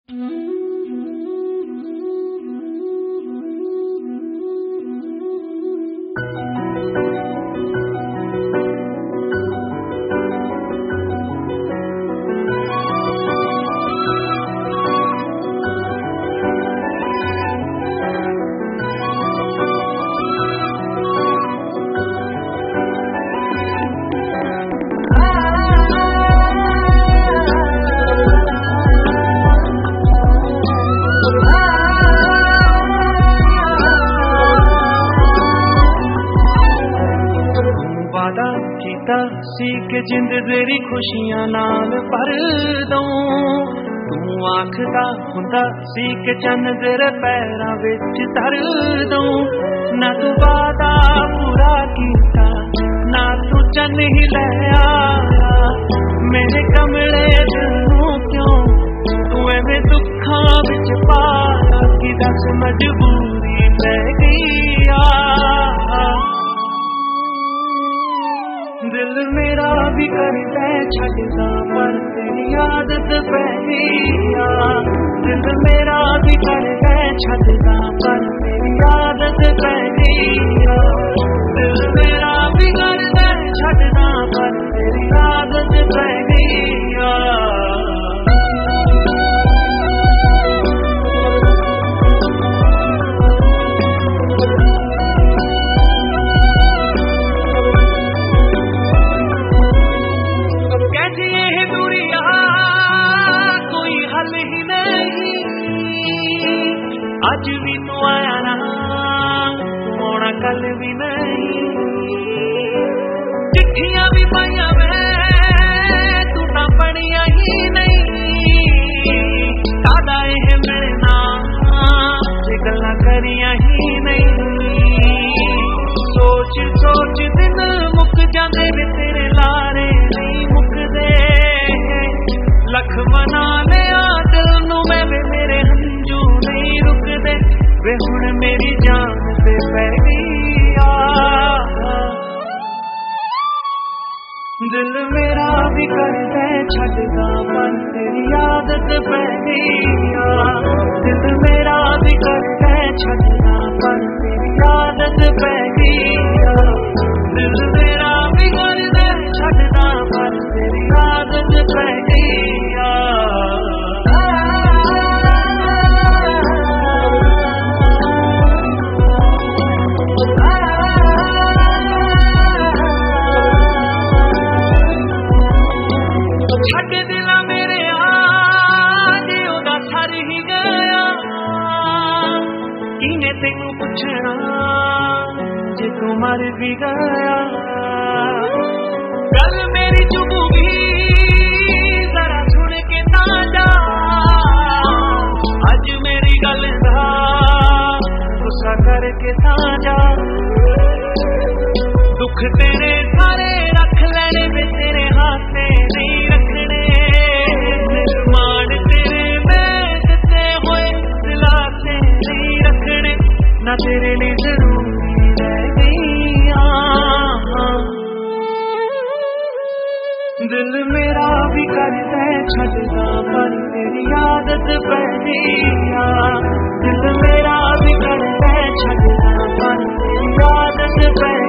सी के जिंद तेरी खुशियां नाल भर दूं तू आखदा हुंदा सी के चन्न तेरे पैरां विच धर दूं ना तू वादा पूरा कीता ना तू चन्न ही ले आया मेरे कमले दिल नूं क्यों तू एवें दुखां विच पाया कि दस मजबूरी लै गई दिल मेरा भी करदा छड्डदा पर तेरी आदत पै गई दिल मेरा भी करदा छड्डदा पर तेरी आदत पै गई दिल मेरा भी करदा छड्डदा पर तेरी आदत पै गई आज भी तू आया ना होना कल भी नहीं चिट्ठियां भी पाइया मैं तू तो पढ़िया ही नहीं सादा यह मिलना जे गल्लां करिया ही नहीं सोच सोच दिन मुक जांदे ने तेरे लारे नहीं मुकदे लख मना लिया दिल नूं मैं मेरे हंजू नहीं रुकदे वे हुण मेरी जान ते पै गई दिल मेरा भी करदा छड्डदा पर तेरी आदत पै गई दिल मेरा भी करदा छड्डदा पर तेरी आदत पै गई दिल मेरा भी करदा छड्डदा पर तेरी आदत पै गई तेनू पुछना जे तू मर भी गया गल मेरी चुभूगी जरा सुन के ना जा अज मेरी गल दा गुस्सा करके ना जा दुख तेरे सारे रख लेने वे तेरे हाथे नहीं रखने निर्माण तेरे में दिते हुए दिलासे नहीं रखने ना तेरे लिए जरूरी रह गई दिल मेरा भी करदा छड्डदा पर तेरी आदत पै गई दिल मेरा भी करदा छड्डदा पर तेरी आदत पै